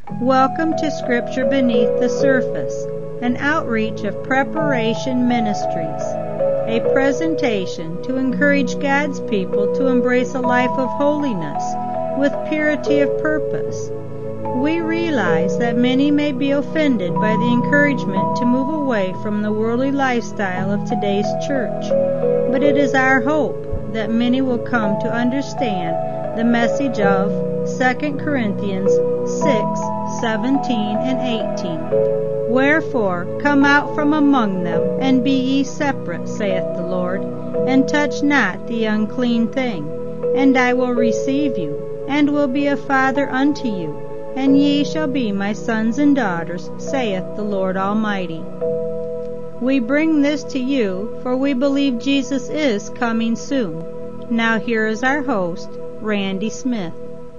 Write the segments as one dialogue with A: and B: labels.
A: Welcome to Scripture Beneath the Surface, an outreach of Preparation Ministries, a presentation to encourage God's people to embrace a life of holiness with purity of purpose. We realize that many may be offended by the encouragement to move away from the worldly lifestyle of today's church, but it is our hope that many will come to understand the message of 2 Corinthians 6:17 and 18. Wherefore come out from among them, and be ye separate, saith the Lord, and touch not the unclean thing. And I will receive you, and will be a father unto you, and ye shall be my sons and daughters, saith the Lord Almighty. We bring this to you, for we believe Jesus is coming soon. Now here is our host, Randy Smith.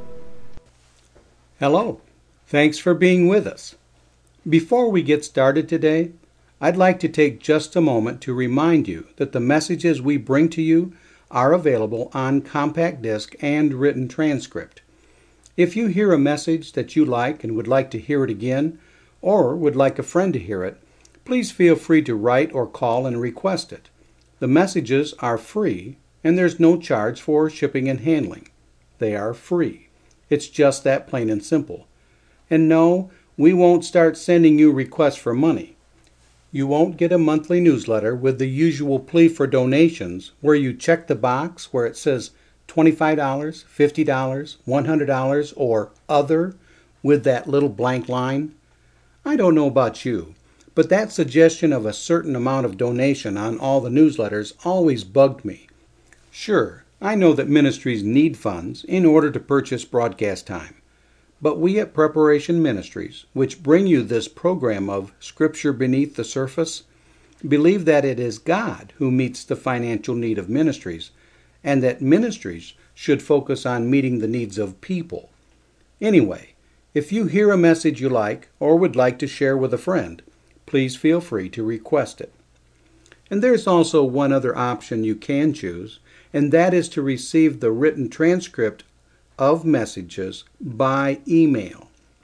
B: Hello. Thanks for being with us. Before we get started today, I'd like to take just a moment to remind you that the messages we bring to you are available on compact disc and written transcript. If you hear a message that you like and would like to hear it again, or would like a friend to hear it, please feel free to write or call and request it. The messages are free, and there's no charge for shipping and handling. They are free. It's just that plain and simple. And no, we won't start sending you requests for money. You won't get a monthly newsletter with the usual plea for donations where you check the box where it says $25, $50, $100, or other with that little blank line. I don't know about you, but that suggestion of a certain amount of donation on all the newsletters always bugged me. Sure, I know that ministries need funds in order to purchase broadcast time. But we at Preparation Ministries, which bring you this program of Scripture Beneath the Surface, believe that it is God who meets the financial need of ministries, and that ministries should focus on meeting the needs of people. Anyway, if you hear a message you like or would like to share with a friend, please feel free to request it. And there's also one other option you can choose, and that is to receive the written transcript of messages by email.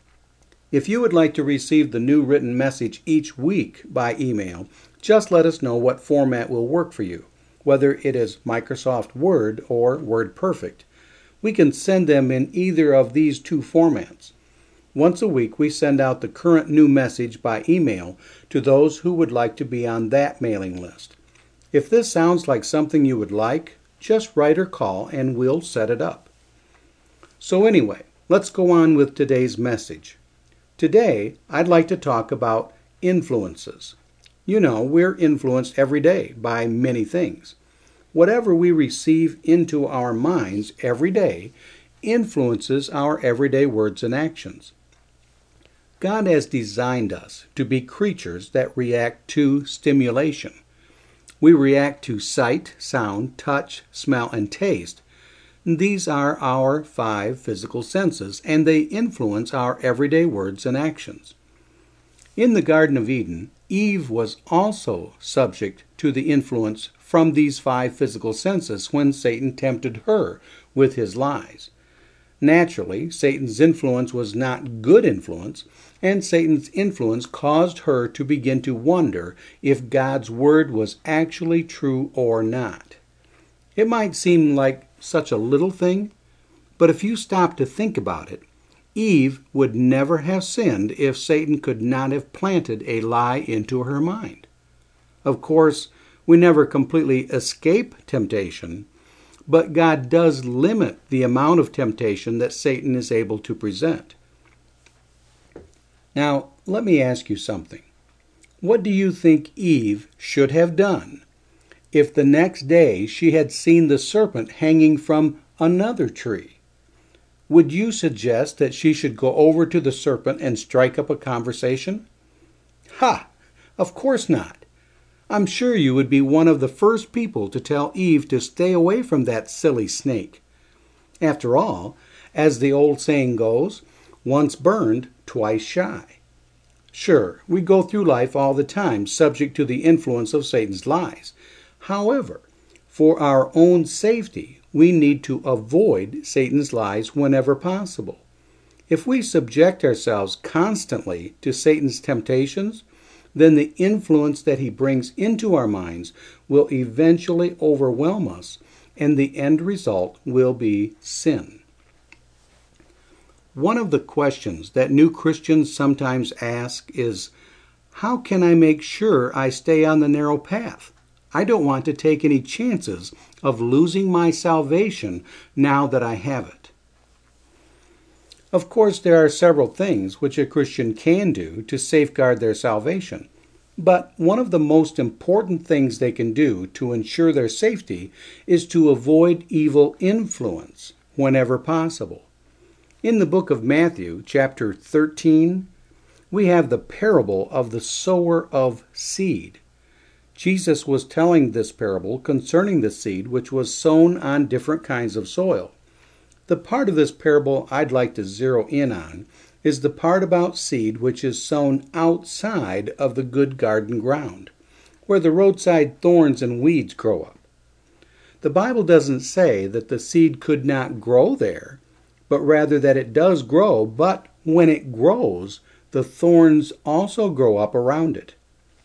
B: If you would like to receive the new written message each week by email, just let us know what format will work for you, whether it is Microsoft Word or WordPerfect. We can send them in either of these two formats. Once a week, we send out the current new message by email to those who would like to be on that mailing list. If this sounds like something you would like, just write or call and we'll set it up. So anyway, let's go on with today's message. Today, I'd like to talk about influences. You know, we're influenced every day by many things. Whatever we receive into our minds every day influences our everyday words and actions. God has designed us to be creatures that react to stimulation. We react to sight, sound, touch, smell, and taste. These are our 5 physical senses, and they influence our everyday words and actions. In the Garden of Eden, Eve was also subject to the influence from these 5 physical senses when Satan tempted her with his lies. Naturally, Satan's influence was not good influence, and Satan's influence caused her to begin to wonder if God's word was actually true or not. It might seem like such a little thing, but if you stop to think about it, Eve would never have sinned if Satan could not have planted a lie into her mind. Of course, we never completely escape temptation, but God does limit the amount of temptation that Satan is able to present. Now, let me ask you something. What do you think Eve should have done if the next day she had seen the serpent hanging from another tree? Would you suggest that she should go over to the serpent and strike up a conversation? Ha! Of course not. I'm sure you would be one of the first people to tell Eve to stay away from that silly snake. After all, as the old saying goes, once burned, twice shy. Sure, we go through life all the time subject to the influence of Satan's lies. However, for our own safety, we need to avoid Satan's lies whenever possible. If we subject ourselves constantly to Satan's temptations, then the influence that he brings into our minds will eventually overwhelm us, and the end result will be sin. One of the questions that new Christians sometimes ask is, how can I make sure I stay on the narrow path? I don't want to take any chances of losing my salvation now that I have it. Of course, there are several things which a Christian can do to safeguard their salvation. But one of the most important things they can do to ensure their safety is to avoid evil influence whenever possible. In the book of Matthew, chapter 13, we have the parable of the sower of seed. Jesus was telling this parable concerning the seed which was sown on different kinds of soil. The part of this parable I'd like to zero in on is the part about seed which is sown outside of the good garden ground, where the roadside thorns and weeds grow up. The Bible doesn't say that the seed could not grow there, but rather that it does grow, but when it grows, the thorns also grow up around it.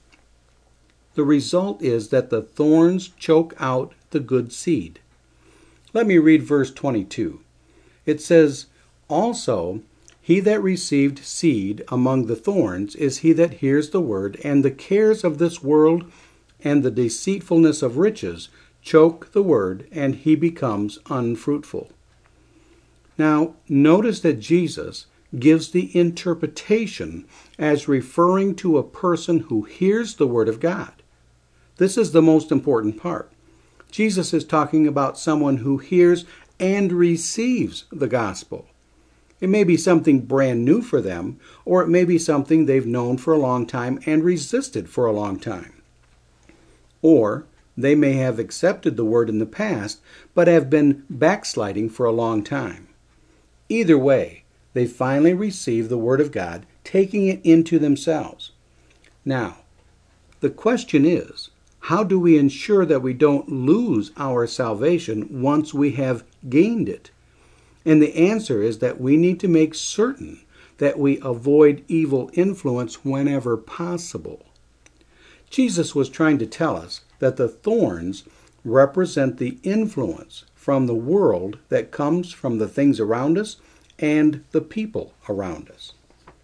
B: The result is that the thorns choke out the good seed. Let me read verse 22. It says, "Also, he that received seed among the thorns is he that hears the word, and the cares of this world and the deceitfulness of riches choke the word, and he becomes unfruitful." Now, notice that Jesus gives the interpretation as referring to a person who hears the word of God. This is the most important part. Jesus is talking about someone who hears and receives the gospel. It may be something brand new for them, or it may be something they've known for a long time and resisted for a long time. Or they may have accepted the word in the past, but have been backsliding for a long time. Either way, they finally receive the word of God, taking it into themselves. Now, the question is, how do we ensure that we don't lose our salvation once we have gained it? And the answer is that we need to make certain that we avoid evil influence whenever possible. Jesus was trying to tell us that the thorns represent the influence from the world that comes from the things around us and the people around us.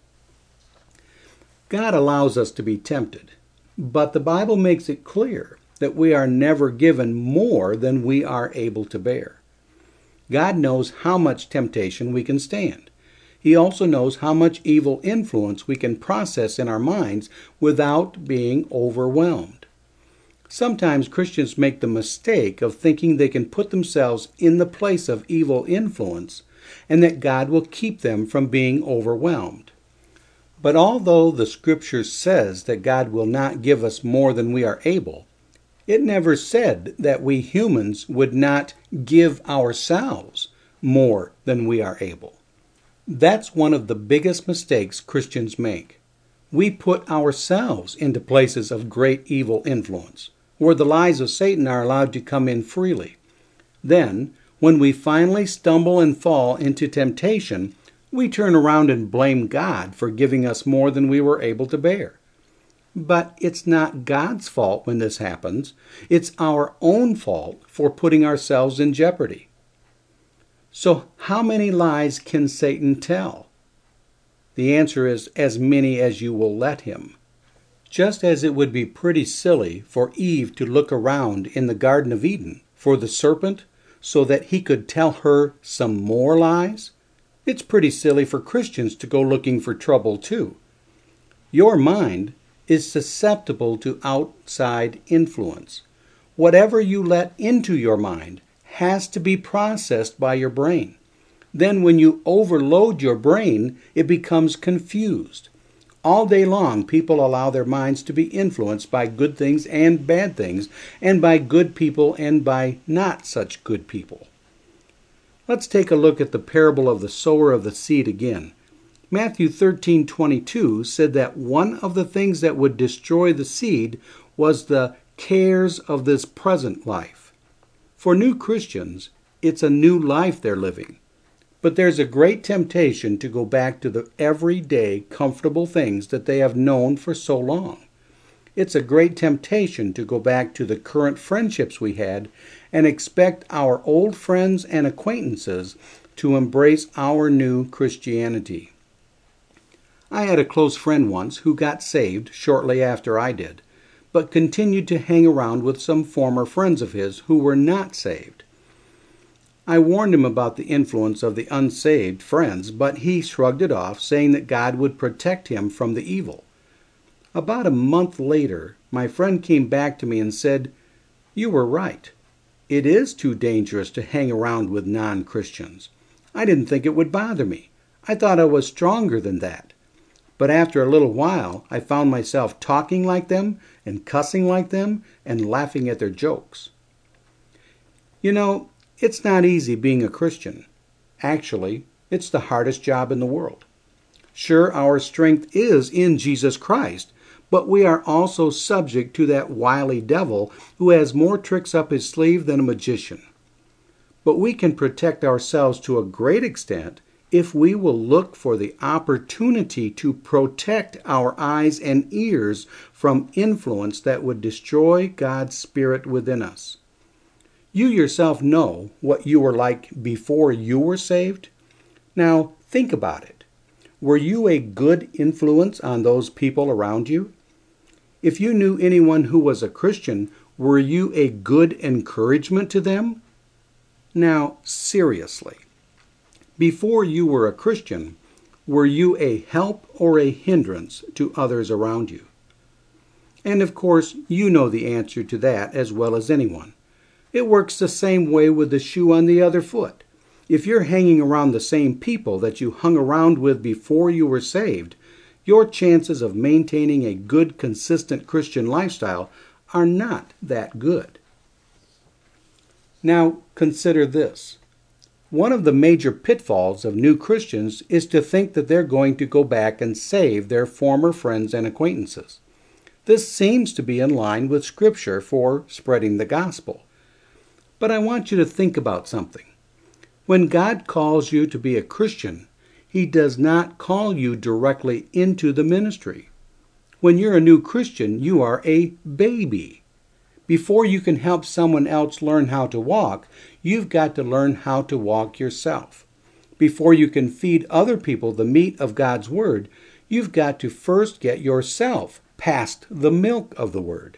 B: God allows us to be tempted, but the Bible makes it clear that we are never given more than we are able to bear. God knows how much temptation we can stand. He also knows how much evil influence we can process in our minds without being overwhelmed. Sometimes Christians make the mistake of thinking they can put themselves in the place of evil influence and that God will keep them from being overwhelmed. But although the Scripture says that God will not give us more than we are able, it never said that we humans would not give ourselves more than we are able. That's one of the biggest mistakes Christians make. We put ourselves into places of great evil influence, where the lies of Satan are allowed to come in freely. Then, when we finally stumble and fall into temptation, we turn around and blame God for giving us more than we were able to bear. But it's not God's fault when this happens. It's our own fault for putting ourselves in jeopardy. So how many lies can Satan tell? The answer is as many as you will let him. Just as it would be pretty silly for Eve to look around in the Garden of Eden for the serpent so that he could tell her some more lies, it's pretty silly for Christians to go looking for trouble too. Your mind is susceptible to outside influence. Whatever you let into your mind has to be processed by your brain. Then when you overload your brain, it becomes confused. All day long, people allow their minds to be influenced by good things and bad things, and by good people and by not such good people. Let's take a look at the parable of the sower of the seed again. Matthew 13:22 said that one of the things that would destroy the seed was the cares of this present life. For new Christians, it's a new life they're living. But there's a great temptation to go back to the everyday, comfortable things that they have known for so long. It's a great temptation to go back to the current friendships we had and expect our old friends and acquaintances to embrace our new Christianity. I had a close friend once who got saved shortly after I did, but continued to hang around with some former friends of his who were not saved. I warned him about the influence of the unsaved friends, but he shrugged it off, saying that God would protect him from the evil. About a month later, my friend came back to me and said, "You were right. It is too dangerous to hang around with non-Christians. I didn't think it would bother me. I thought I was stronger than that. But after a little while, I found myself talking like them and cussing like them and laughing at their jokes." You know, it's not easy being a Christian. Actually, it's the hardest job in the world. Sure, our strength is in Jesus Christ, but we are also subject to that wily devil who has more tricks up his sleeve than a magician. But we can protect ourselves to a great extent if we will look for the opportunity to protect our eyes and ears from influence that would destroy God's Spirit within us. You yourself know what you were like before you were saved. Now, think about it. Were you a good influence on those people around you? If you knew anyone who was a Christian, were you a good encouragement to them? Now, seriously, before you were a Christian, were you a help or a hindrance to others around you? And of course, you know the answer to that as well as anyone. It works the same way with the shoe on the other foot. If you're hanging around the same people that you hung around with before you were saved, your chances of maintaining a good, consistent Christian lifestyle are not that good. Now, consider this. One of the major pitfalls of new Christians is to think that they're going to go back and save their former friends and acquaintances. This seems to be in line with Scripture for spreading the gospel. But I want you to think about something. When God calls you to be a Christian, He does not call you directly into the ministry. When you're a new Christian, you are a baby. Before you can help someone else learn how to walk, you've got to learn how to walk yourself. Before you can feed other people the meat of God's Word, you've got to first get yourself past the milk of the Word.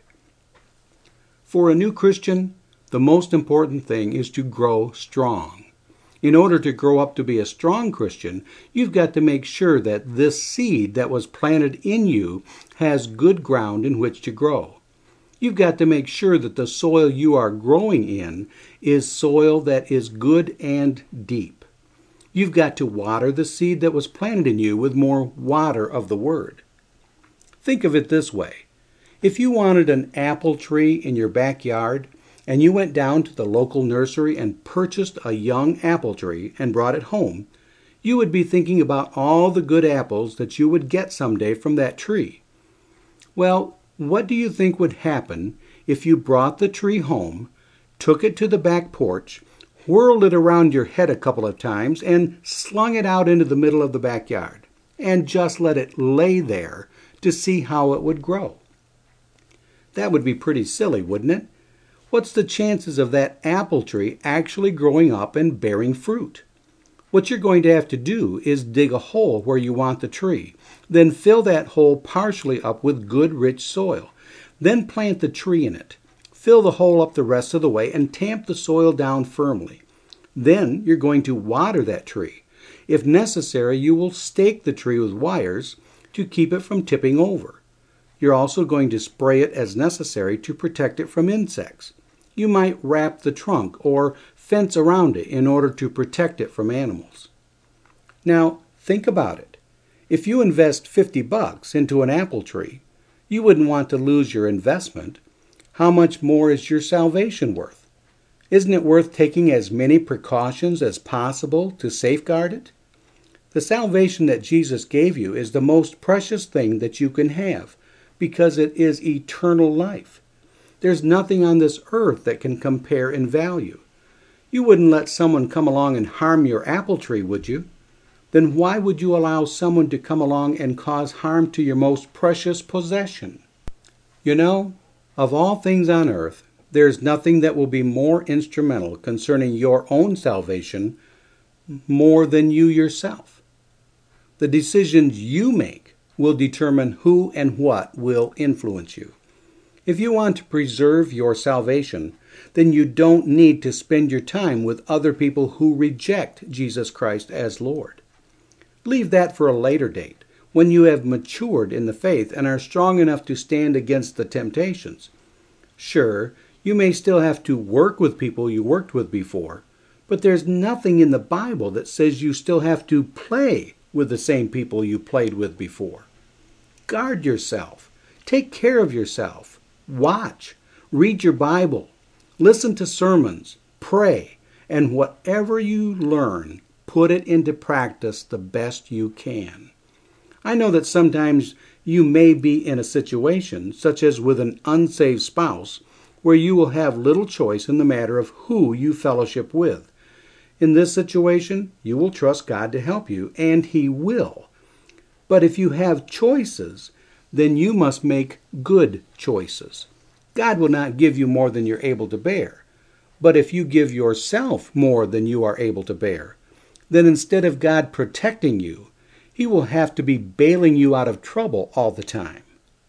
B: For a new Christian, the most important thing is to grow strong. In order to grow up to be a strong Christian, you've got to make sure that this seed that was planted in you has good ground in which to grow. You've got to make sure that the soil you are growing in is soil that is good and deep. You've got to water the seed that was planted in you with more water of the Word. Think of it this way. If you wanted an apple tree in your backyard, and you went down to the local nursery and purchased a young apple tree and brought it home, you would be thinking about all the good apples that you would get someday from that tree. Well, what do you think would happen if you brought the tree home, took it to the back porch, whirled it around your head a couple of times, and slung it out into the middle of the backyard, and just let it lay there to see how it would grow? That would be pretty silly, wouldn't it? What's the chances of that apple tree actually growing up and bearing fruit? What you're going to have to do is dig a hole where you want the tree, then fill that hole partially up with good, rich soil. Then plant the tree in it. Fill the hole up the rest of the way and tamp the soil down firmly. Then you're going to water that tree. If necessary, you will stake the tree with wires to keep it from tipping over. You're also going to spray it as necessary to protect it from insects. You might wrap the trunk or fence around it in order to protect it from animals. Now, think about it. If you invest $50 into an apple tree, you wouldn't want to lose your investment. How much more is your salvation worth? Isn't it worth taking as many precautions as possible to safeguard it? The salvation that Jesus gave you is the most precious thing that you can have because it is eternal life. There's nothing on this earth that can compare in value. You wouldn't let someone come along and harm your apple tree, would you? Then why would you allow someone to come along and cause harm to your most precious possession? You know, of all things on earth, there is nothing that will be more instrumental concerning your own salvation more than you yourself. The decisions you make will determine who and what will influence you. If you want to preserve your salvation, then you don't need to spend your time with other people who reject Jesus Christ as Lord. Leave that for a later date, when you have matured in the faith and are strong enough to stand against the temptations. Sure, you may still have to work with people you worked with before, but there's nothing in the Bible that says you still have to play with the same people you played with before. Guard yourself. Take care of yourself. Watch. Read your Bible. Listen to sermons. Pray. And whatever you learn, put it into practice the best you can. I know that sometimes you may be in a situation, such as with an unsaved spouse, where you will have little choice in the matter of who you fellowship with. In this situation, you will trust God to help you, and He will. But if you have choices, then you must make good choices. God will not give you more than you're able to bear. But if you give yourself more than you are able to bear, then instead of God protecting you, He will have to be bailing you out of trouble all the time.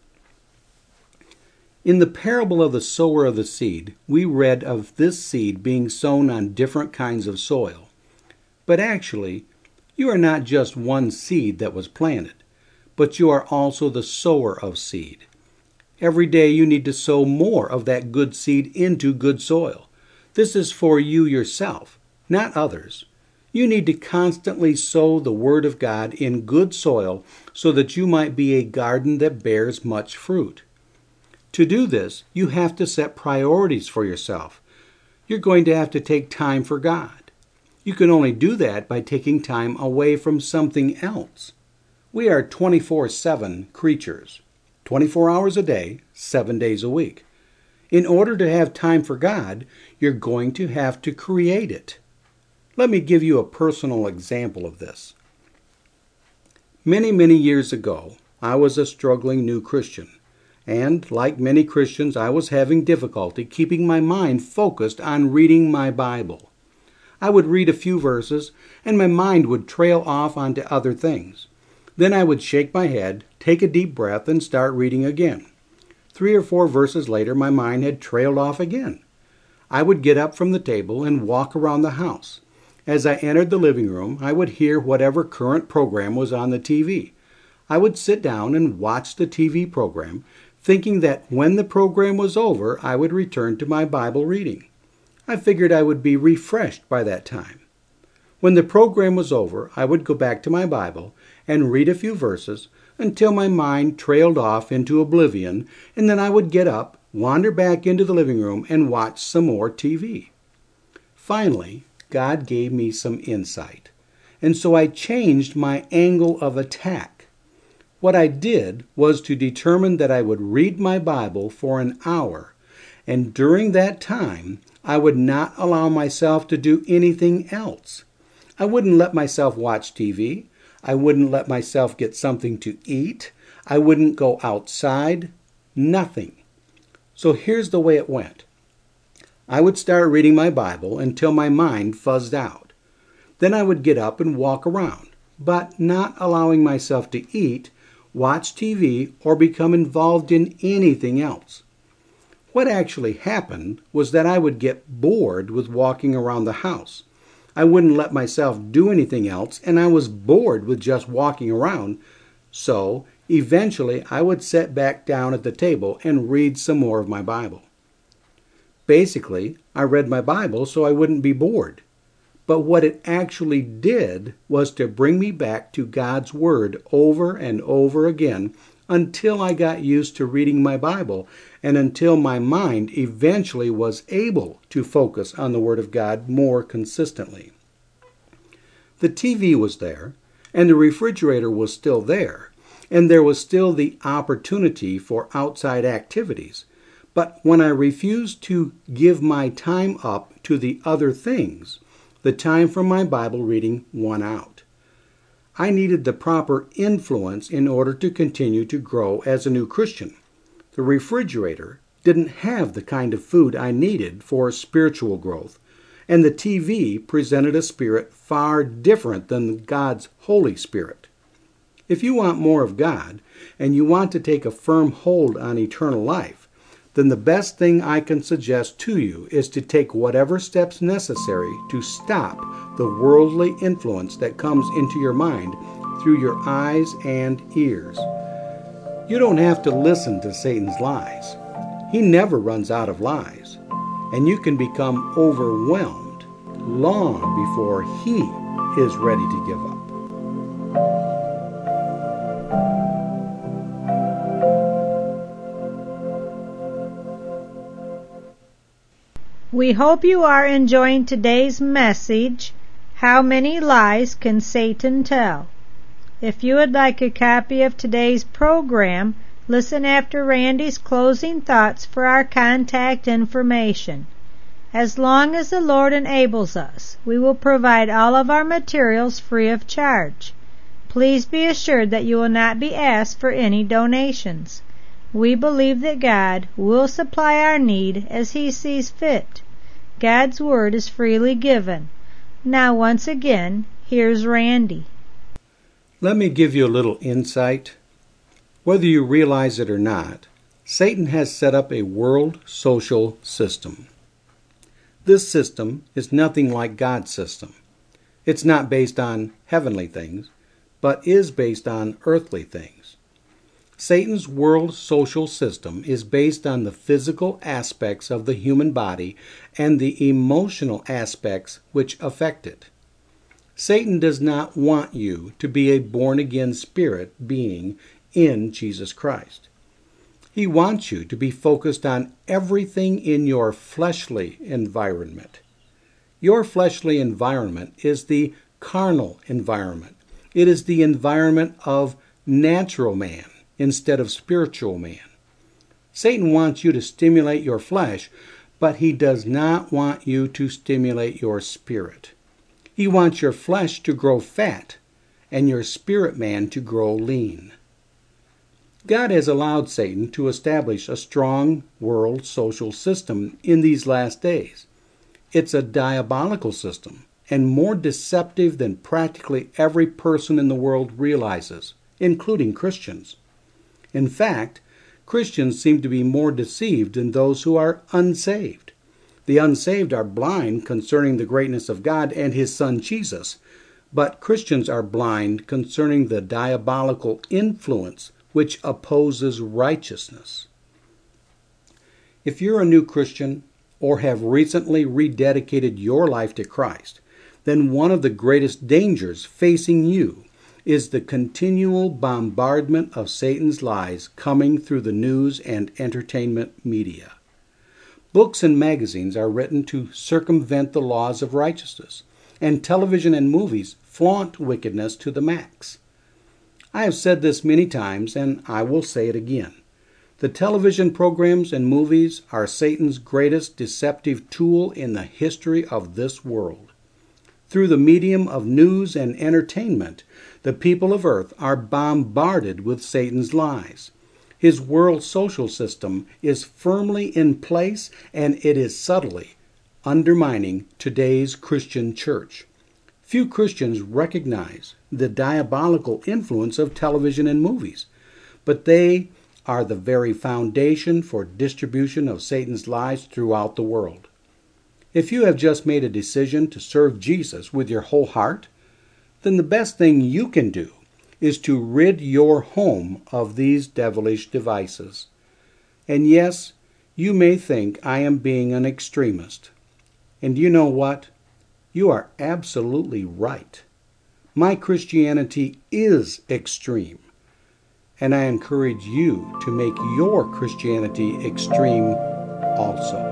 B: In the parable of the sower of the seed, we read of this seed being sown on different kinds of soil. But actually, you are not just one seed that was planted, but you are also the sower of seed. Every day you need to sow more of that good seed into good soil. This is for you yourself, not others. You need to constantly sow the Word of God in good soil so that you might be a garden that bears much fruit. To do this, you have to set priorities for yourself. You're going to have to take time for God. You can only do that by taking time away from something else. We are 24/7 creatures, 24 hours a day, 7 days a week. In order to have time for God, you're going to have to create it. Let me give you a personal example of this. Many, many years ago, I was a struggling new Christian. And, like many Christians, I was having difficulty keeping my mind focused on reading my Bible. I would read a few verses, and my mind would trail off onto other things. Then I would shake my head, take a deep breath, and start reading again. 3 or 4 verses later, my mind had trailed off again. I would get up from the table and walk around the house. As I entered the living room, I would hear whatever current program was on the TV. I would sit down and watch the TV program, thinking that when the program was over, I would return to my Bible reading. I figured I would be refreshed by that time. When the program was over, I would go back to my Bible and read a few verses until my mind trailed off into oblivion, and then I would get up, wander back into the living room, and watch some more TV. Finally, God gave me some insight, and so I changed my angle of attack. What I did was to determine that I would read my Bible for an hour, and during that time, I would not allow myself to do anything else. I wouldn't let myself watch TV. I wouldn't let myself get something to eat. I wouldn't go outside. Nothing. So here's the way it went. I would start reading my Bible until my mind fuzzed out. Then I would get up and walk around, but not allowing myself to eat, watch TV, or become involved in anything else. What actually happened was that I would get bored with walking around the house. I wouldn't let myself do anything else, and I was bored with just walking around. So, eventually, I would sit back down at the table and read some more of my Bible. Basically, I read my Bible so I wouldn't be bored. But what it actually did was to bring me back to God's Word over and over again until I got used to reading my Bible and until my mind eventually was able to focus on the Word of God more consistently. The TV was there, and the refrigerator was still there, and there was still the opportunity for outside activities. But when I refused to give my time up to the other things, the time for my Bible reading won out. I needed the proper influence in order to continue to grow as a new Christian. The refrigerator didn't have the kind of food I needed for spiritual growth, and the TV presented a spirit far different than God's Holy Spirit. If you want more of God, and you want to take a firm hold on eternal life, then the best thing I can suggest to you is to take whatever steps necessary to stop the worldly influence that comes into your mind through your eyes and ears. You don't have to listen to Satan's lies. He never runs out of lies, and you can become overwhelmed long before he is ready to give up.
A: We hope you are enjoying today's message, How Many Lies Can Satan Tell? If you would like a copy of today's program, listen after Randy's closing thoughts for our contact information. As long as the Lord enables us, we will provide all of our materials free of charge. Please be assured that you will not be asked for any donations. We believe that God will supply our need as He sees fit. God's Word is freely given. Now, once again, here's Randy.
B: Let me give you a little insight. Whether you realize it or not, Satan has set up a world social system. This system is nothing like God's system. It's not based on heavenly things, but is based on earthly things. Satan's world social system is based on the physical aspects of the human body and the emotional aspects which affect it. Satan does not want you to be a born-again spirit being in Jesus Christ. He wants you to be focused on everything in your fleshly environment. Your fleshly environment is the carnal environment. It is the environment of natural man instead of spiritual man. Satan wants you to stimulate your flesh, but he does not want you to stimulate your spirit. He wants your flesh to grow fat and your spirit man to grow lean. God has allowed Satan to establish a strong world social system in these last days. It's a diabolical system and more deceptive than practically every person in the world realizes, including Christians. In fact, Christians seem to be more deceived than those who are unsaved. The unsaved are blind concerning the greatness of God and His Son Jesus, but Christians are blind concerning the diabolical influence which opposes righteousness. If you're a new Christian or have recently rededicated your life to Christ, then one of the greatest dangers facing you is the continual bombardment of Satan's lies coming through the news and entertainment media. Books and magazines are written to circumvent the laws of righteousness, and television and movies flaunt wickedness to the max. I have said this many times, and I will say it again. The television programs and movies are Satan's greatest deceptive tool in the history of this world. Through the medium of news and entertainment, the people of earth are bombarded with Satan's lies. His world social system is firmly in place, and it is subtly undermining today's Christian church. Few Christians recognize the diabolical influence of television and movies, but they are the very foundation for distribution of Satan's lies throughout the world. If you have just made a decision to serve Jesus with your whole heart, then the best thing you can do is to rid your home of these devilish devices. And yes, you may think I am being an extremist. And you know what? You are absolutely right. My Christianity is extreme, and I encourage you to make your Christianity extreme also.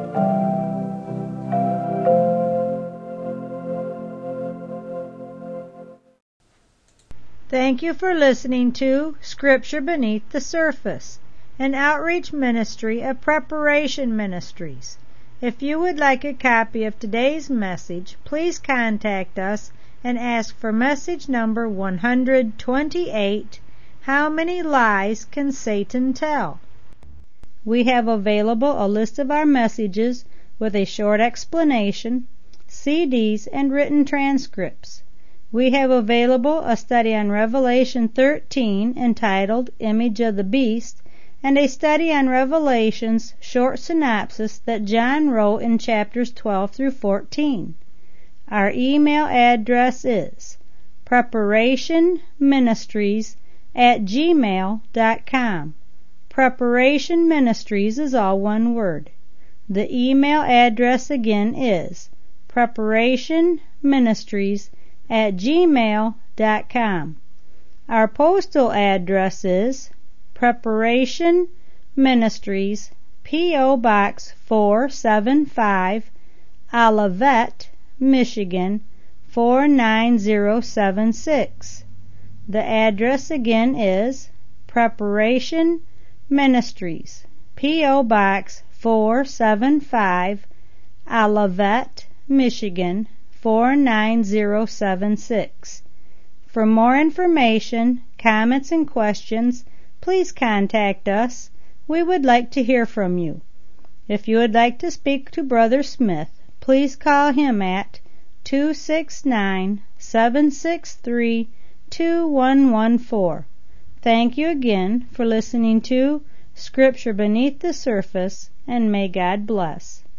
A: Thank you for listening to Scripture Beneath the Surface. an outreach ministry of Preparation Ministries. If you would like a copy of today's message, please contact us and ask for message number 128, How Many Lies Can Satan Tell? We have available a list of our messages with a short explanation, CDs, and written transcripts. We have available a study on Revelation 13 entitled Image of the Beast, and a study on Revelation's short synopsis that John wrote in chapters 12 through 14. Our email address is preparationministries@gmail.com. Preparation Ministries is all one word. The email address again is preparationministries@gmail.com. Our postal address is Preparation Ministries, P.O. Box 475, Olivet, Michigan 49076. The address again is Preparation Ministries, P.O. Box 475, Olivet, Michigan 49076. For more information, comments, and questions, please contact us. We would like to hear from you. If you would like to speak to Brother Smith, please call him at 269-763-2114. Thank you again for listening to Scripture Beneath the Surface, and may God bless.